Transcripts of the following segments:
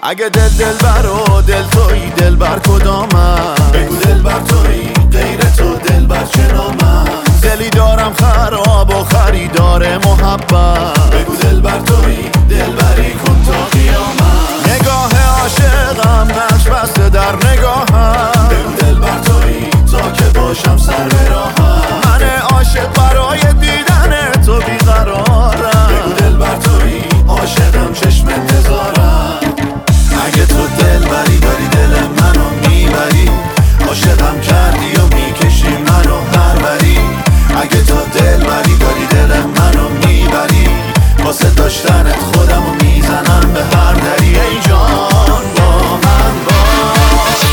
اگه دلبر و دل تویی دلبر کدامم؟ بگو دلبر تویی غیر تو دلبر چه نامم؟ دلی دارم خراب و خریدار محبت. بگو دلبر تویی دلبری کن تا قیامت. نگاه عاشقم نقش بسته در نگاهم. بگو دلبر تویی تا که باشم سر به راهم. من عاشق برای دیدن تو بیقرارم. بگو دلبر تویی عاشقم چشم انتظارم. اگه تو دلبری داری دل منو میبری، عاشقم کردی و میکشی منو هر بری. اگه تو دلبری داری دل منو میبری، واسه داشتنت خودمو میزنم به هر دری. ای جان با من باش.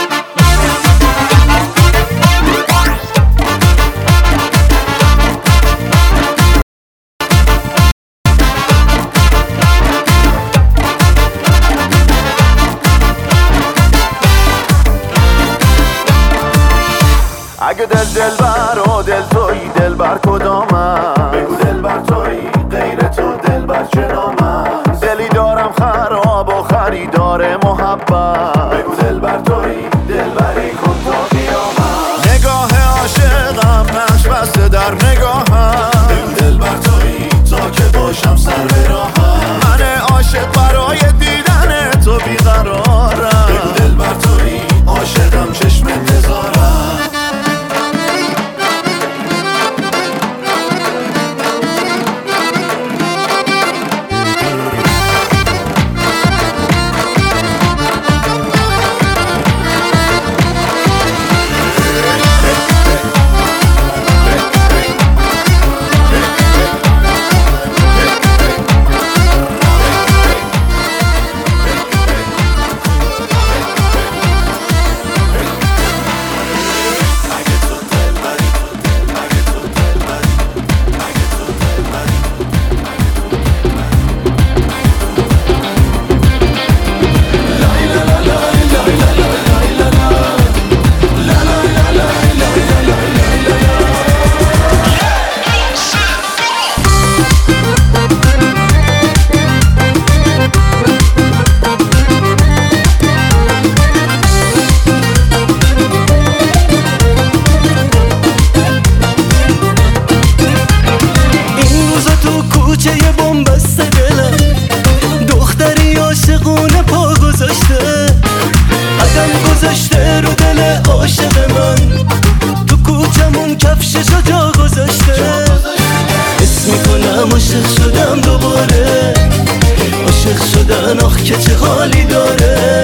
اگه دلبر و دل تویی دلبر کدامم؟ بگو دلبر تویی غیر تو دلبر چه نامم؟ دلی دارم خراب و خریدار محبت. بگو دلبر تویی دلبری کن تا قیامت. نگاه عاشقم نقش بسته در نگاهم. بگو دلبر تویی تا که باشم سر به راهم. من عاشق برای دیدن تو بیقرارم. بگو دلبر تویی عاشقم چشم انتظارم. گذاشته رو دل عاشق من، تو کوچمون کفششو جا گذاشته. حس میکنم عاشق شدم دوباره، عاشق شدن آخ که چه حالی داره.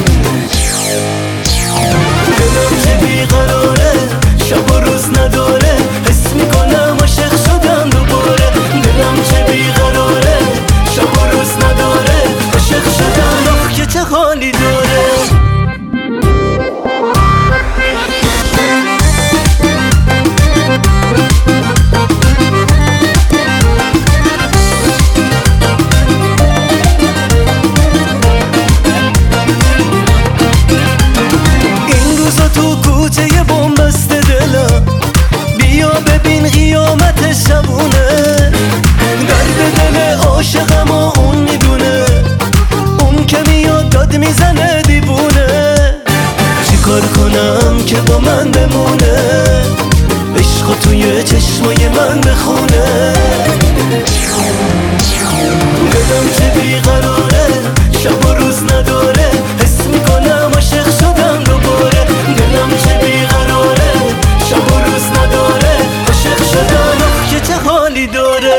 دلم چه بیقراره شب و روز نداره، حس میکنم عاشق شدم دوباره. دلم چه بیقراره شب و روز نداره، عاشق شدن آخ که چه حالی داره. تو کوچه بنبسته دلم، بیا ببین قیامت شبونه. درد دل عاشقم و اون میدونه، اون که میاد داد میزنه دیوونه. چیکار کنم که با من بمونه، عشق توی چشمای من بخونه. دلم چه بیقراره شب و روز نداره، حس میکنم عاشق شدم دوباره. دلم چه بیقراره شب و روز نداره، عاشق شدم آخ که چه حالی داره.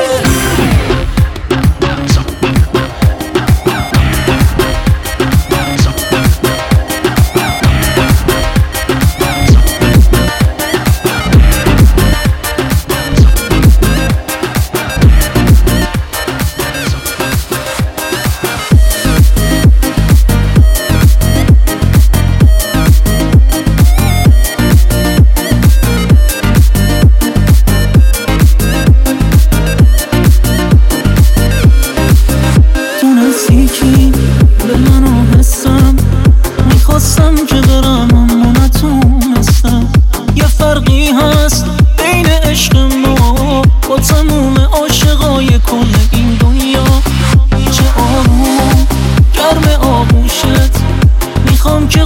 کل این دنیا چه آروم گرم آبون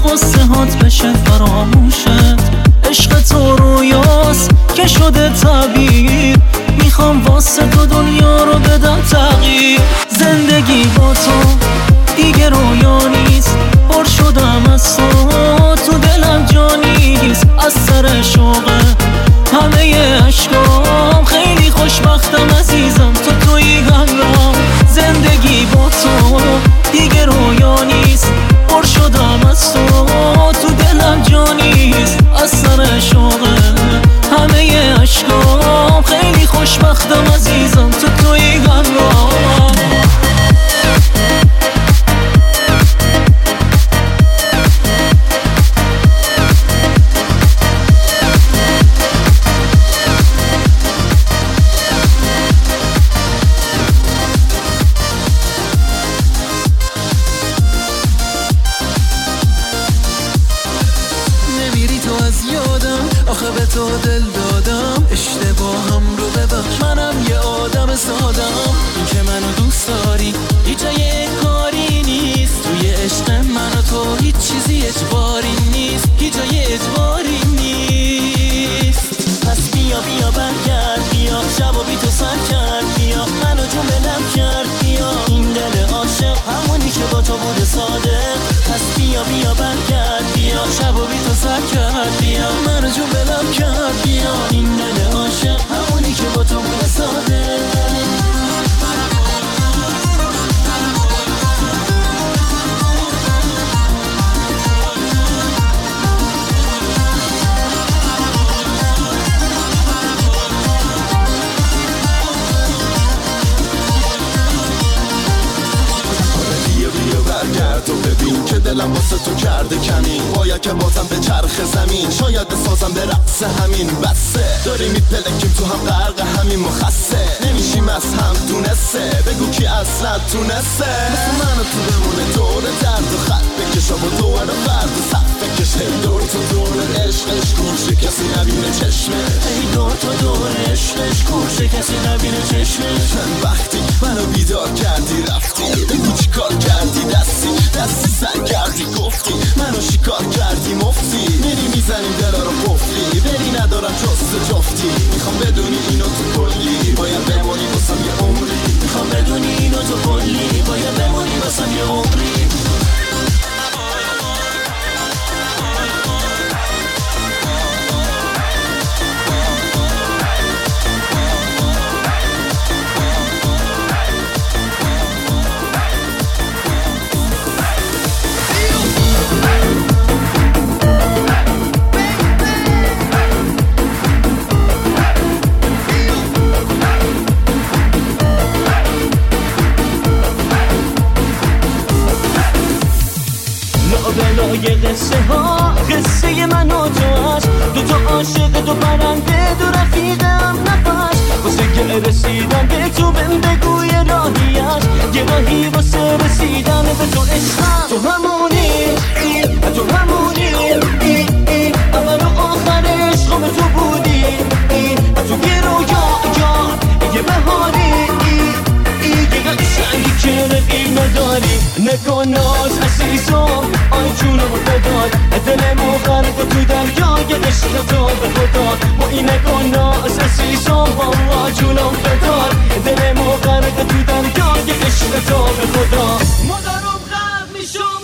واسه هات بشه فراموشت. عشق تو رویاست که شده تعبیر، میخوام واسه تو دنیا رو بدم تغییر. زندگی با تو دیگه رویا نیست، پر شدم از تو دلم جا نیست. از سر شوقه همه عشقام، خیلی خوشبختم عزیزم تو تویی همراهم. زندگی با تو دیگه رویا نیست، پر شدم از تو دلم جا نیست. از سر شوقه همه عشقام، خیلی خوشبختم عزیزم تو تویی همراهم. آخه به تو دل دادم، اشتباهم رو ببخش، منم یه آدم سادم. این که منو دوست داری هیچ جای کاری نیست، توی عشق من و تو هیچ چیزی اجباری نیست، هیچ جای اجباری نیست. پس بیا بیا برگرد، بیا شب و بی تو سر کرد، بیا منو جون بلم کرد، بیا این دل عاشق همونی که با تو بوده صادق. پس بیا بیا برگرد، بیا شب و بی تو سر کرد، بیا منو جون بلم کرد، بیا این دل عاشق همونی که با تو بوده صادق. تو ببین که دلم واسه تو کرده کمی، باید که بازم به چرخ زمین، شاید بسازم به رقص همین. بسه داری میپلکیم تو هم غرق همین مخصه، نمیشیم از هم دونسته، بگو کی اصلا تونسته. مثل من تو بمونه دور درد و خط بکشا و دور فرد و صف بکشه، دور تو دور عشقش کورشه کسی نبینه چشمه، ای دور تو دور عشقش کورشه کسی نبینه چشمه. چند وقتی منو بیدار کردی رفتی، بگو چی کار کردی دستی سر کردی گفتی، منو شکار کردی مفتی، میری میزنیم دلا رو قفلی، بری ندارم جز جفتی. میخوام بدونی اینو تو کلی باید بمونی واسم یه عمری، میخوام بدونی اینو تو کلی باید بمونی واسم یه عمری. بلای قصه ها قصه من و تو هست، دوتا عاشق دو پرنده دو رفیقم نفس. واسه که رسیدن به تو بهم بگو یه راهی هست، یه راهی واسه رسیدن به تو عشقم. تو همونی تو همونی اول و آخر عشقم تو بودی، تو یه رویا یه بهاری، یه قشنگی که رقیب نداری. نکن ناز عزیزم آی جونم بداد، دلمو غرق تو دریای عشق تو به خدا. با این نکن ناز عزیزم والله جونم بداد، دلمو غرق تو دریای عشق تو به خدا. مادرم غرق میشم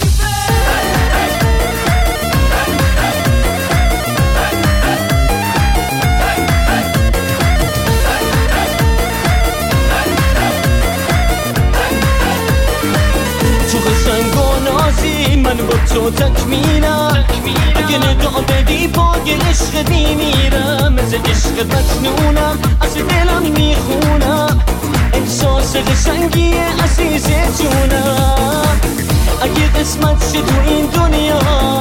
من با تو تکمیلم، اگه نگاه بدی پای عشق میمیرم. مثل عشق مجنونم از دلم میخونم، احساس قشنگی عزیز جونم. اگه قسمت شد تو این دنیا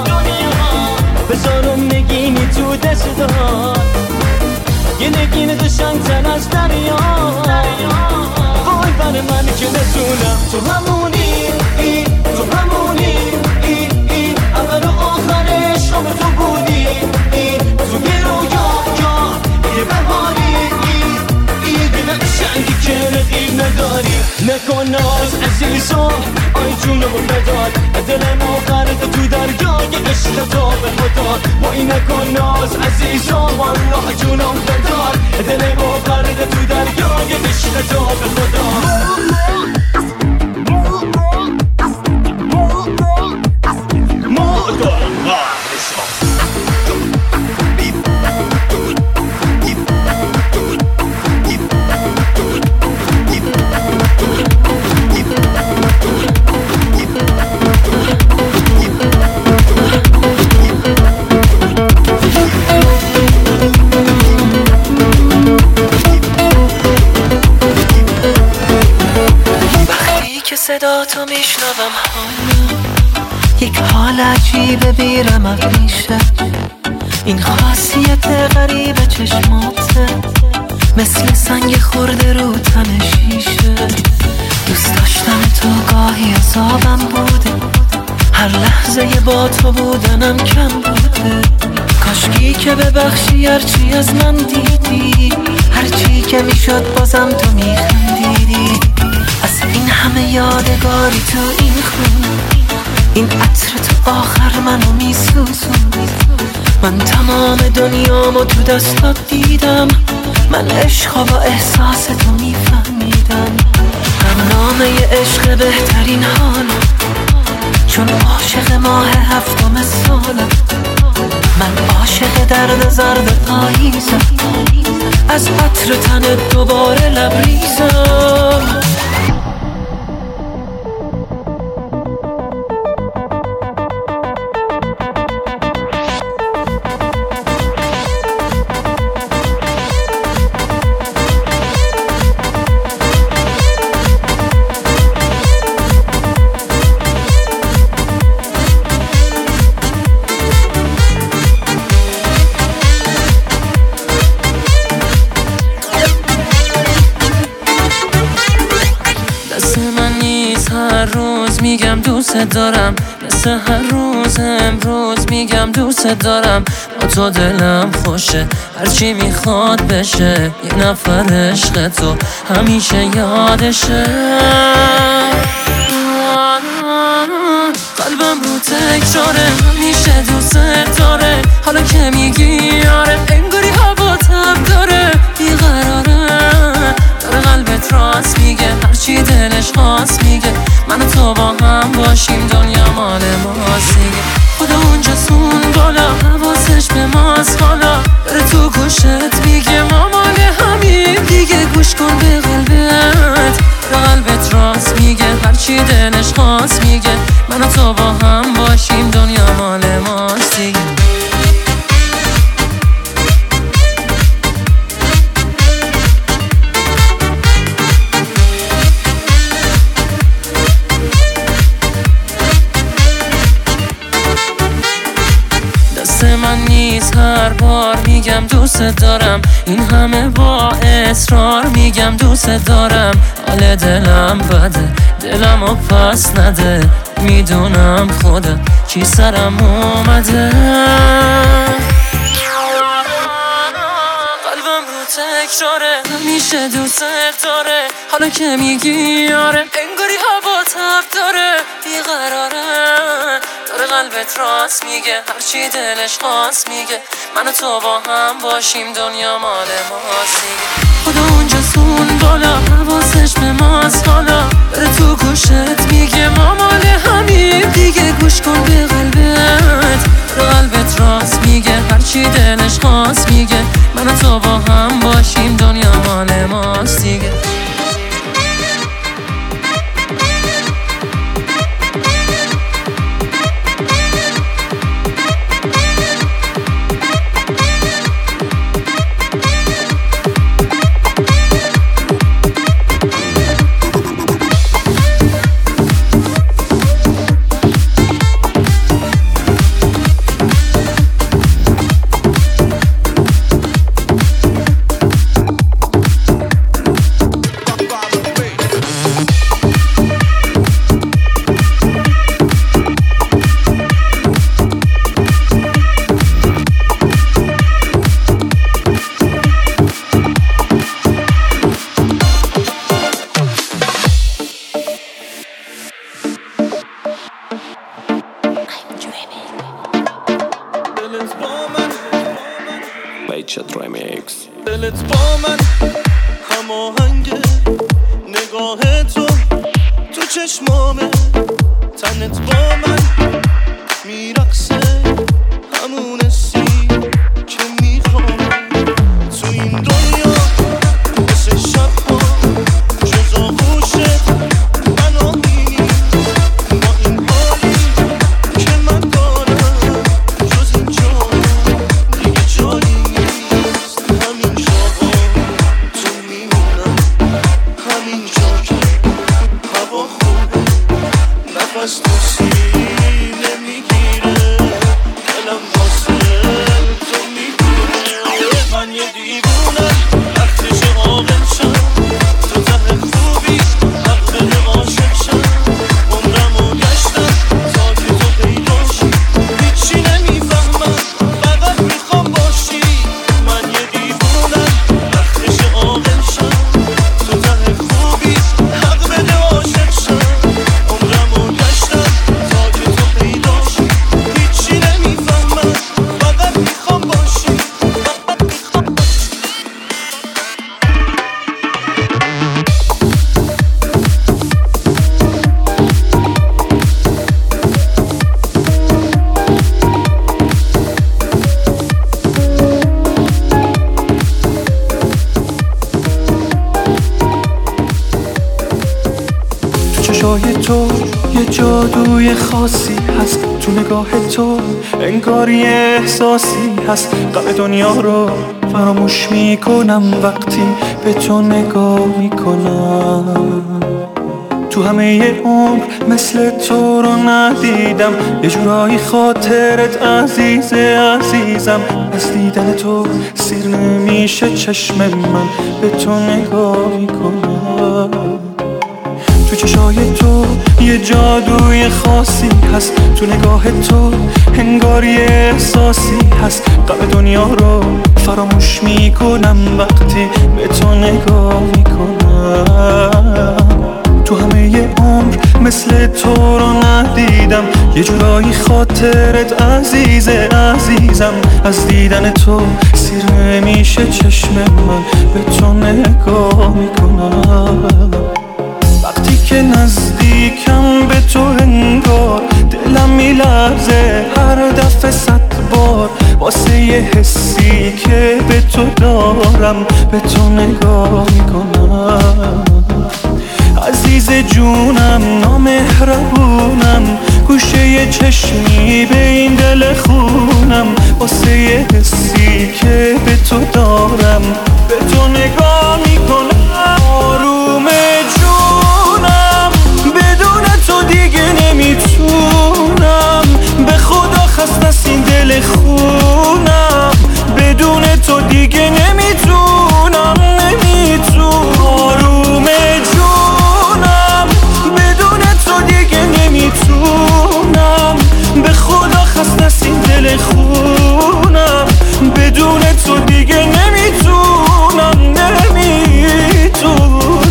بذارم نگینی تو دست دار، یه نگین قشنگتر از دریا. وای بر من که نتونم. تو همونی تو همونی اول و آخر عشقم تو بودی، تو یه رویا یه بهاری، یه قشنگی که رقیب نداری. نکن ناز عزیزم آی جونم بدار، دلمو غرق تو دریا عشق تو به خدا ما این نکن ناز عزیزان والله جونم فدار دل ما غرق تو دریای عشق تو به خدا صدا تو میشنوم یک حال عجیبه بیرمق میشه این خاصیت غریب چشماته مثل سنگ خورده رو تن شیشه دوست داشتن تو گاهی عذابم بوده هر لحظه با تو بودنم کم بوده کاشکی که ببخشی هرچی از من دیدی هرچی که میشد بازم تو میخندیدی از این همه یادگاری تو این خون این عطر تو آخر منو میسوزون من تمام دنیامو تو دستات دیدم من عشقا با احساس تو میفهمیدم غمنامه عشق بهترین حالم چون عاشق ماه هفتم سالم من عاشق درد زرد پاییزم از عطر تنت دوباره لبریزم میگم دوست دارم مثل هر روز امروز میگم دوست دارم با تو دلم خوشه هرچی میخواد بشه یه نفر عشق تو همیشه یادشه قلبم رو تکراره همیشه دوست داره حالا که میگی آره انگاری هوا تب داره بیقراره داره قلبت راست میگه هرچی دلش خواست میگه من و تو با هم باشیم دنیا مال ماست دیگه خدا اونجاست اون بالا حواسش به ماست حالا داره تو گوشت میگه ما مال همیم دیگه گوش کن به قلبت داره قلبت راست میگه هرچی دلش خواست میگه من و تو با هم باشیم دنیا مال ماست دیگه من نیست هر بار میگم دوست دارم این همه با اصرار میگم دوست دارم حال دلم بده دلمو پس نده میدونم خودم چی سرم اومده قلبم رو تکراره همیشه دوست داره حالا که میگی آره انگاری هوا تب داره بیقراره داره قلبت راست میگه هرچی دلش خواست میگه من و تو با هم باشیم دنیا مال ماست دیگه خدا اونجاست اون بالا حواسش به ماست حالا داره تو گوشت میگه ما مال همیم دیگه گوش کن به قلبت داره قلبت راست میگه هرچی دلش خواست میگه من و تو با هم باشیم دنیا مال ماست دیگه ریچارد ریمیکس. دلت با من هماهنگه، نگاه تو تو چشمامه، تنت با من میرقصه، همون حسی که میخوام تو این دنیا مثل شبها جز آغوشت منو نیست، با این حالی که من دارم جز این جا دیگه جایی نیست. همین جاها تو میمونم، همین جا که هوا خوبه، نفس تو سینه میگیره، دلم واسه تو میگیره. من یه دیوونم وقتش عاقل شم، تو ته خوبی حق بده عاشق شم، عمرمو گشتم تا که تو پیداشی، هیچی نمیفهمم فقط میخوام باشی. من یه دیوونم وقتش عاقل شم، تو ته خوبی حق بده عاشق شم، عمرمو گشتم تا که تو پیداشی، هیچی نمیفهمم فقط میخوام باشی. تو چشای تو یه جادوی خاصی هست، تو نگاه تو انگار یه احساسی هست. غم دنیا رو فراموش میکنم وقتی به تو نگاه میکنم. تو همه عمر مثل تو رو ندیدم، یه جورایی خاطرت عزیزه عزیزم. از دیدن تو سیر نمیشه چشم من به تو نگاه میکنم. تو چشای تو یه جادوی خاصی هست، تو نگاه تو انگار یه احساسی هست. غم دنیا رو فراموش میکنم وقتی به تو نگاه میکنم. تو همه عمر مثل تو رو ندیدم، یه جورایی خاطرت عزیزه عزیزم. از دیدن تو سیر نمیشه چشم من به تو نگاه میکنم. وقتی که نزدیکم به تو انگار دلم میلرزه هر دفعه 100 بار، واسه یه حسی که به تو دارم به تو نگاه میکنم. عزیز جونم نامهربونم، گوشه یه چشمی به این دل خونم، واسه یه حسی که به تو دارم به تو نگاه میکنم. آروم جونم بدون تو دیگه نمیتونم، به خدا خسته است این دل خونم، بدون تو دیگه نمیتونم نمیتونم. آروم جونم بدون تو دیگه نمیتونم، به خدا خسته است این دل خونم، بدون تو دیگه نمیتونم نمیتونم.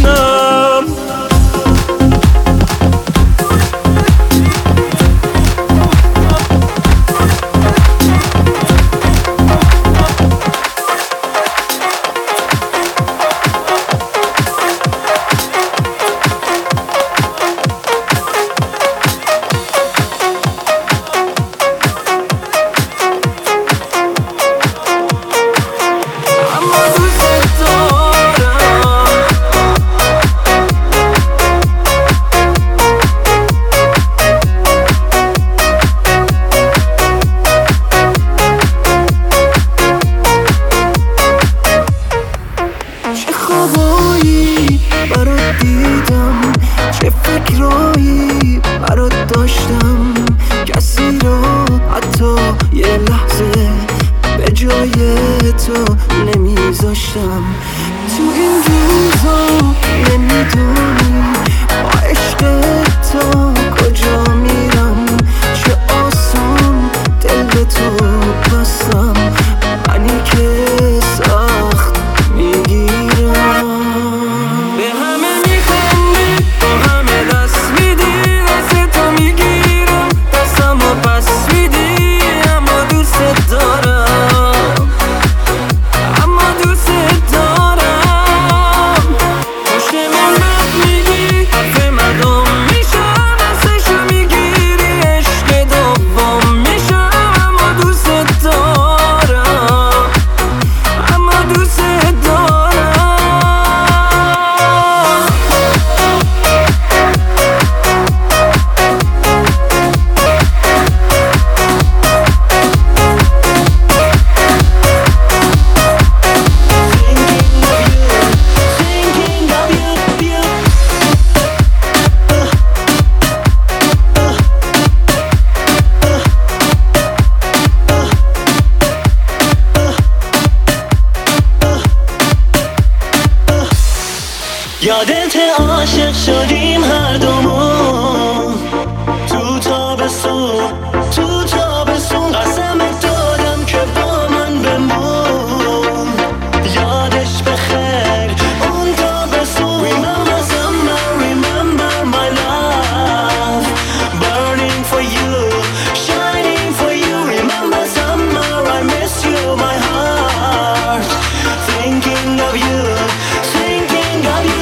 for you, shining for you. Remember summer, I miss you, my heart, thinking of you, thinking of you.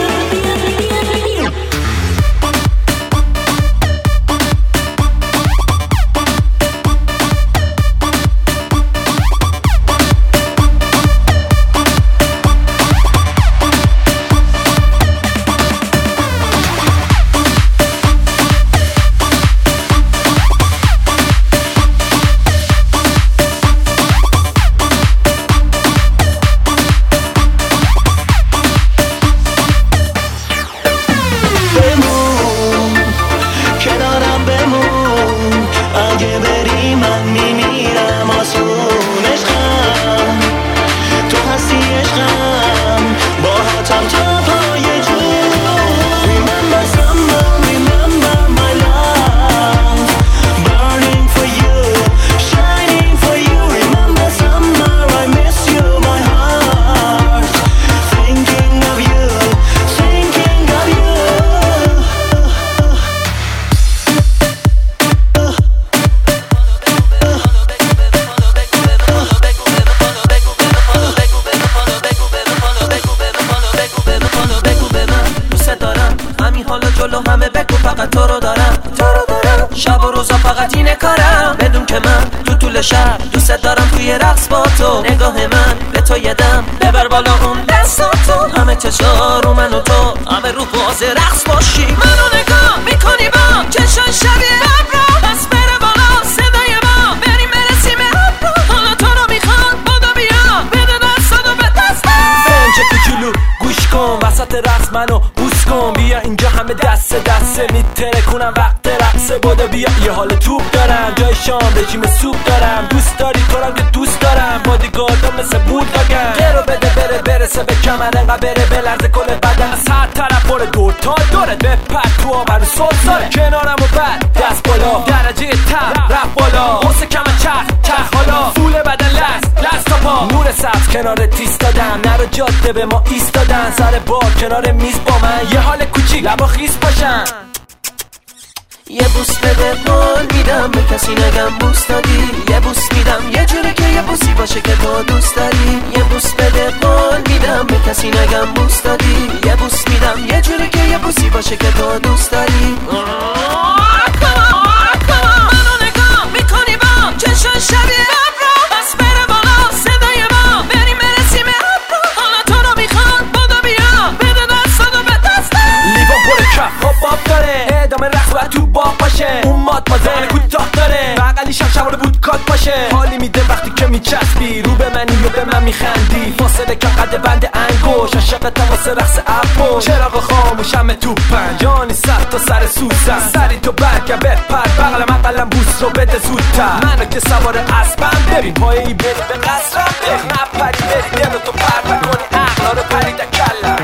شب و روزا فقط اینه کارم، بدون که من تو طول شب دوست دارم توی رقص با تو. نگاه من به تو یدم ببر بالا اون دستاتو، همه چشا رو من و تو، همه رو باز رقص باشی. منو نگاه میکنی با چشای شبیه ابرا، پس بره بالا صدای ما، بریم برسیم ابرا. حالا تو رو میخواد بادو بیا، بده دستاتو به دستم. فنج کوچولو گوش کن، وسط رقص منو بوس کن. بیا اینجا همه دست دسته میتره کنم وقت رقصه. بادو بیا یه حال توپ دارم، جای شام رژیم سوپ دارم. دوست داری تو رو که دوست دارم، بادیگاردم مثل بود داگم. گرو بده بره برسه به کمر، انقدر بره بلرزه کل بدن. از هر طرف بره دور تا دورت بپر تو آبرو سلساره. کنارم و بعد دست بالا، درجه تر رفت بالا. حسه کم چرخ حالا، فول بدن لست تا پا. نور سبز کنار تیز دادم، نرو جاده به ما ایستادن. سر بار کنار میز با من، یه حال کوچیک لبا خیس باشن. یه بوس بده قول میدم به کسی نگم بوس دادی. یه بوس میدم یه جوری که یه بوسی باشه که تو دوست داری. یه بوس بده قول میدم به کسی نگم بوس دادی. یه بوس میدم یه جوری که یه بوسی باشه که تو دوست داری. منو نگاه میکنی با چشای شبیه ابرا، پس بره بالا صدای ما، بریم برسیم ابرا. حالا تو رو میخواد بادو بیا، بده دستاتو به دستم. لیوان پر کف باب داره، ادامه رقص باید تو باب باشه. اون مادمازل کوتاه داره، بغلیش هم شماره بود کات باشه. حالی میده وقتی که میچسبی رو به منی و به من میخندی. فاصله کم قد بند انگوش، عاشقتم واسه رقص اپو. چراغ خاموشم توپن، جانی صد تا سر سوزن. سری تو برگم بپر، بغلم اقلم بوس رو بده زودتر. منو که سوار اسبم، ببین پایه‌ای بری به قصرم. بری نپری بری دل تو پر نکنی، عقلا رو پرید کلم.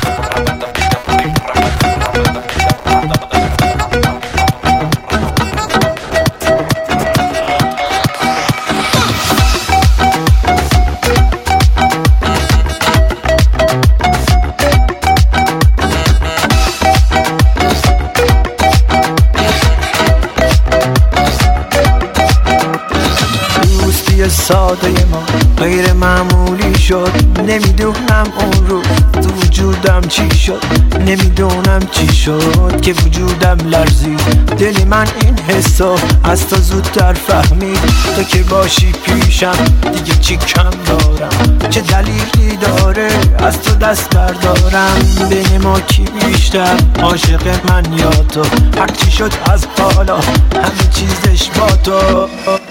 ساده ما غیر معمولی شد. نمیدونم اون رو تو وجودم چی شد، نمیدونم چی شد که وجودم لرزید. دل من این حسو از تو زودتر فهمید. تو که باشی پیشم دیگه چی کم دارم، چه دلیلی داره از تو دست بردارم. بین ما کی بیشتر عاشق من یا تو؟ هر چی شد از حالا همه چیزش با تو.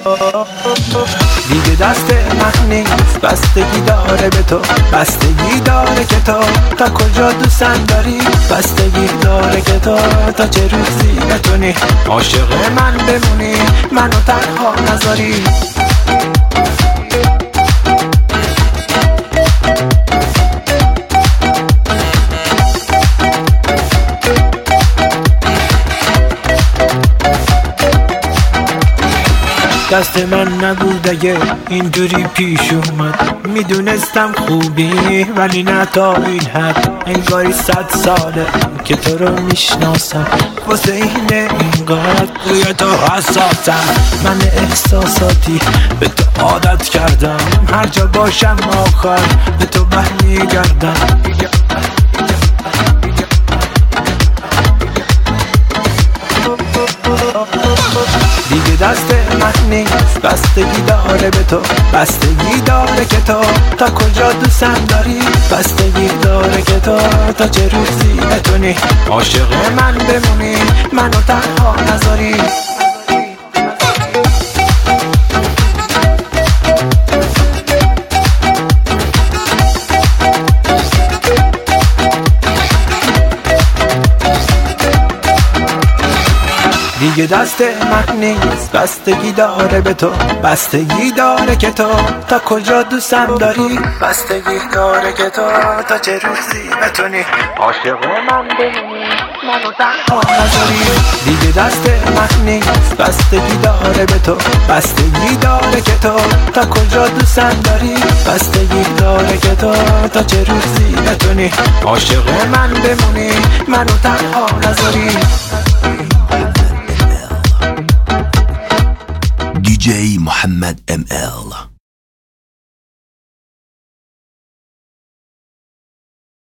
دیگه دست من نیست، بستگی داره به تو. بستگی داره که تو تا کجا دوستم داری. بستگی داره که تو تا چه روزی بتونی عاشق من بمونی، منو تنها نذاری. دست من نبود اگه اینجوری پیش اومد. میدونستم خوبی ولی نه تا این حد. انگاری 100 ساله که تو رو میشناسم. واسه اینه اینقدر روی تو حساسم. من احساساتی به تو عادت کردم، هر جا باشم آخر به تو برمیگردم. دیگه دست من نیست، بستگی داره به تو، بستگی داره که تو تا کجا دوستم داری، بستگی داره که تو تا چه روزی بتونی عاشق من بمونی، منو تنها نذاری. دیگه دست من نیست، بستگی داره به تو، بستگی داره که تو تا کجا دوستم داری، بستگی داره که تو تا چه روزی بتونی عاشق من بمونی، منو تنها نذاری. دیگه دست من نیست، بستگی داره به تو، بستگی داره که تو تا کجا دوستم داری، بستگی داره که تو تا چه روزی بتونی عاشق من بمونی، منو تنها نذاری. DJ Muhammad ML